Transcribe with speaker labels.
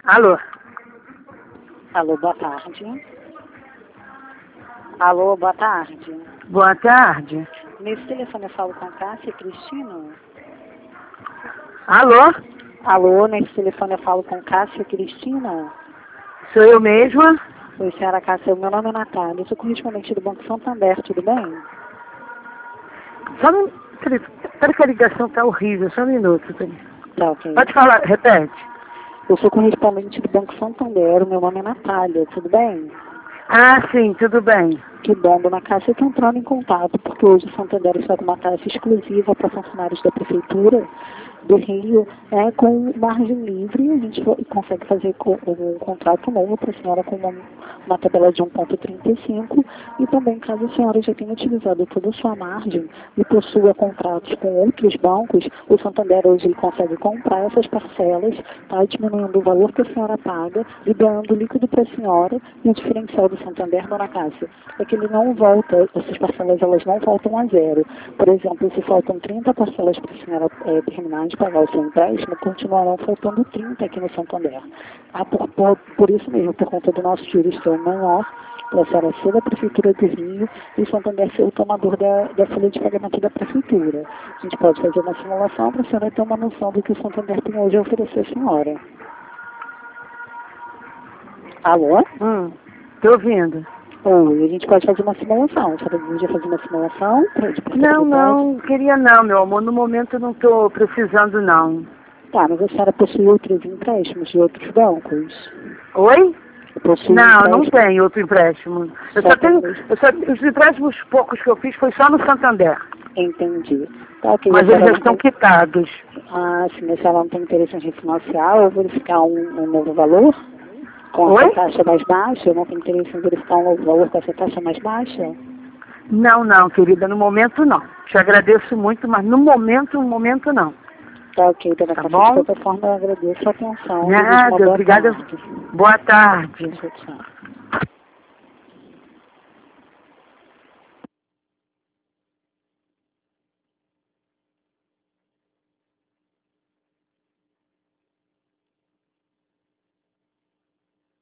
Speaker 1: Alô?
Speaker 2: Alô, boa tarde. Alô, boa tarde.
Speaker 1: Boa tarde.
Speaker 2: Nesse telefone eu falo com a Cássia Cristina?
Speaker 1: Alô?
Speaker 2: Alô, nesse telefone eu falo com Cássia Cristina?
Speaker 1: Sou eu mesma?
Speaker 2: Oi, senhora Cássia, meu nome é Natália, eu sou correspondente do Banco Santander, tudo bem?
Speaker 1: Só um... Espera que a ligação tá horrível, só um minuto.
Speaker 2: Tá, ok.
Speaker 1: Pode falar, repete.
Speaker 2: Eu sou correspondente do Banco Santander, meu nome é Natália, tudo bem?
Speaker 1: Ah, sim, tudo bem.
Speaker 2: Que bom, dona Cássia, eu estou entrando em contato, porque hoje o Santander está com uma taxa exclusiva para funcionários da Prefeitura do Rio, com margem livre. A gente consegue fazer um contrato novo para a senhora com uma tabela de 1,35 e também, caso a senhora já tenha utilizado toda a sua margem e possua contratos com outros bancos, o Santander hoje ele consegue comprar essas parcelas, tá, diminuindo o valor que a senhora paga e dando líquido para a senhora. E o diferencial do Santander, dona Cássia, é que ele não volta, essas parcelas elas não voltam a zero. Por exemplo, se faltam 30 parcelas para a senhora terminar de pagar o seu empréstimo, continuarão faltando 30 aqui no Santander. Por isso mesmo, por conta do nosso juros ser menor, para a senhora ser da Prefeitura do Rio e o Santander ser o tomador da folha de pagamento da Prefeitura. A gente pode fazer uma simulação para a senhora ter uma noção do que o Santander tem hoje a oferecer à senhora. Alô?
Speaker 1: Tô ouvindo.
Speaker 2: Oi, a gente pode fazer uma simulação. A senhora deseja fazer uma simulação?
Speaker 1: Não, queria não, meu amor. No momento eu não tô precisando, não.
Speaker 2: Tá, mas a senhora possui outros empréstimos de outros bancos?
Speaker 1: Oi? Não
Speaker 2: Possui
Speaker 1: tenho outro empréstimo. Os empréstimos poucos que eu fiz foi só no Santander.
Speaker 2: Entendi. Tá, ok.
Speaker 1: Mas eles já estão quitados.
Speaker 2: Ah, sim, a senhora não tem interesse em refinanciar ou verificar um novo valor? Com essa taxa mais baixa? Não tem interesse em verificar um novo valor com essa taxa mais baixa?
Speaker 1: Não, querida, no momento não. Te agradeço muito, mas no momento não.
Speaker 2: Tá, ok, dona Cássia.
Speaker 1: Bom?
Speaker 2: De qualquer forma, eu agradeço a atenção.
Speaker 1: Nada, obrigada. Boa tarde.
Speaker 2: Tchau.